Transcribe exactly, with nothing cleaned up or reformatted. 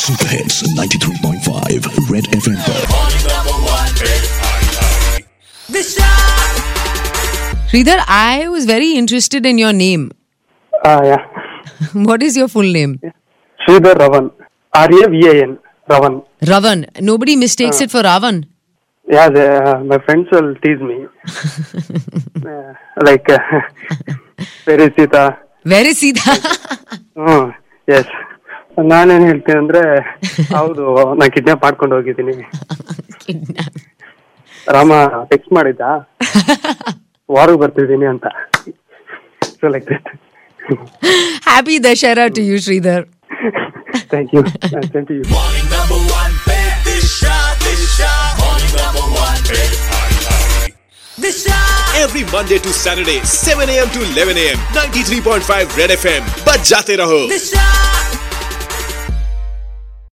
Super hits ninety-three point five red FM पर। Sridhar, I was very interested in your name. Ah, yeah. What is your full name? Sridhar Ravan. R A V A N. Ravan. Ravan. Nobody mistakes uh, it for Ravan. Yeah, the, uh, my friends will tease me. uh, like, uh, where is Sita? Where is Sita? Hmm yes ನಾನೇನ್ ಹೇಳ್ತೀನಿ ಅಂದ್ರೆ ಹೌದು ನಾ kidnap ಮಾಡ್ಕೊಂಡು ಹೋಗಿದ್ದೀನಿ. Rama text ಮಾಡಿದ್ದ ವಾರಕ್ಕೆ ಬರ್ತಿದ್ದೀನಿ ಅಂತ. So like that. Happy Dashera to you, Sridhar. Thank you. Same to you. Morning number one, babe, Disha, Disha. Morning number one, babe, Disha. Every Monday to Saturday, seven a.m. to eleven a.m. ninety-three point five Red F M. बजाते रहो. Disha.